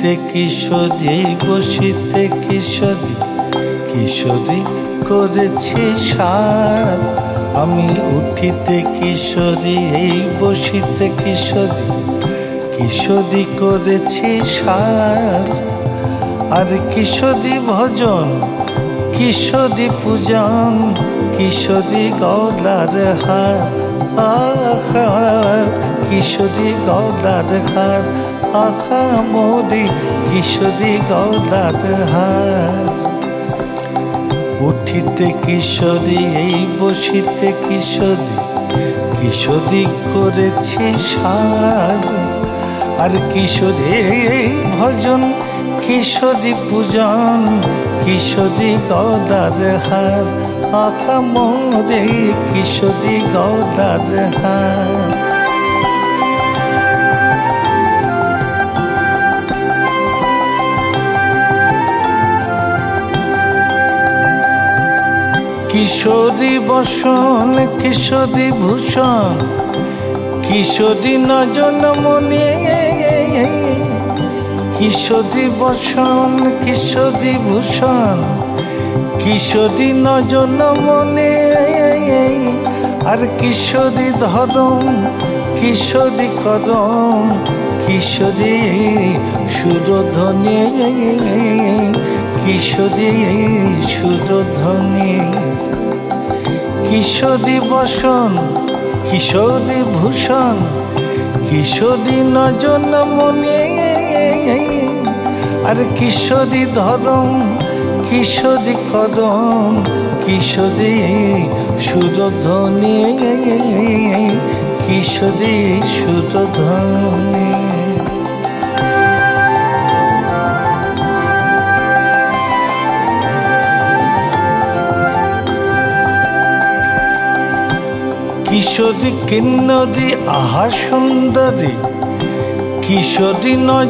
উঠিতে কিশোরী বসিতে কিশোরী, কিশোরী করেছি সার। আমি উঠিতে কিশোরী এই বসিতে কিশোরী, কিশোরী করেছি সার। আর কিশোরী ভজন কিশোরী পূজন, কিশোরী গলার হার। আহা কিশোরী গলার হার, আহা মোদি কিশোরী গলার হার। উঠিতে কিশোরী এই বসিতে কিশোরী, কিশোরী করেছি সার। আর কিশোরী ভজন কিশোরী পূজন, কিশোরী গলার হার। আহা মোরে কিশোরী গলার হার। কিশোরী বসন কিশোরী ভূষণ, কিশোরী নয়নমণি। কিশোরী বসন কিশোরী ভূষণ, কিশোরী নয়নমণি। আর কিশোরী ধরম কিশোরী করম, কিশোরী সুরধ্বনি। কিশোরী সুরধ্বনি। কিশোরী বসন কিশোরী ভূষণ, কিশোরী নয়নমণি। আর কিশোরী ধরম কিশোরী করম, কিশোরী সুরধ্বনি। কিশোরী সুরধ্বনি। কিশোরী কিন্নরী আহা সুন্দরী, কিশোরী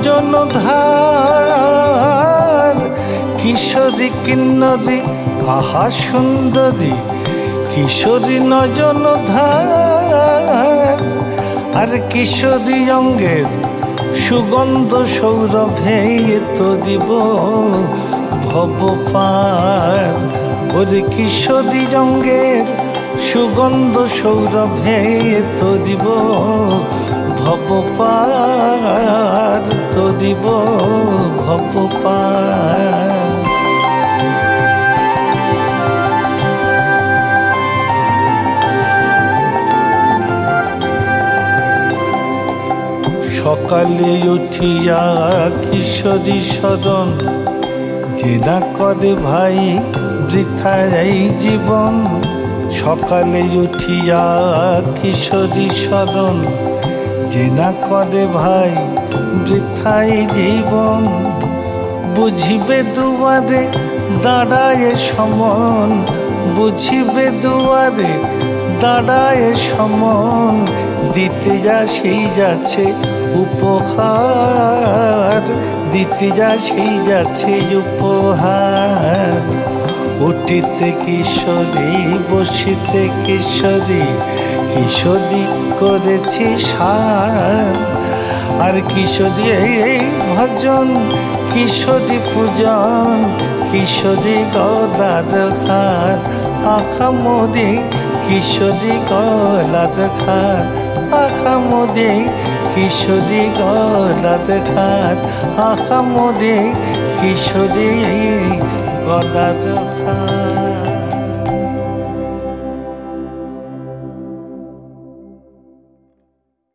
নয়নধার। কিশোরী কিন্নরী আহা সুন্দরী, কিশোরী নয়নধার। আর কিশোরী অঙ্গের সুগন্ধ সৌরভে তরিব ভব পার। ওরে কিশোরী অঙ্গের সুগন্ধ সৌরভে তরিব ভব পার, তরিব ভব পার। সকালে উঠিয়া কিশোরী স্মরণ, যে না করে ভাই বৃথা এই জীবন। সকালে উঠিয়া কিশোরী স্মরণ, যে না করে ভাই বৃথাই জীবন। বুঝিবে দুয়ারে দাঁড়ায় সমন, বুঝিবে দুয়ারে দাঁড়ায় সমন। দিতে যা সেই যাচ্ছে উপহার, দিতে যা সেই যাচ্ছে উপহার। উঠিতে কিশোরী বসিতে কিশোরী, কিশোরী করেছি সার। আর কিশোরী এই ভজন কিশোরী পূজন, কিশোরী গলার হার। আহা মোরে কিশোরী গলার হার। আহা মোরে কিশোরী গলার হার। আহা মোরে কিশোরী গলার হার।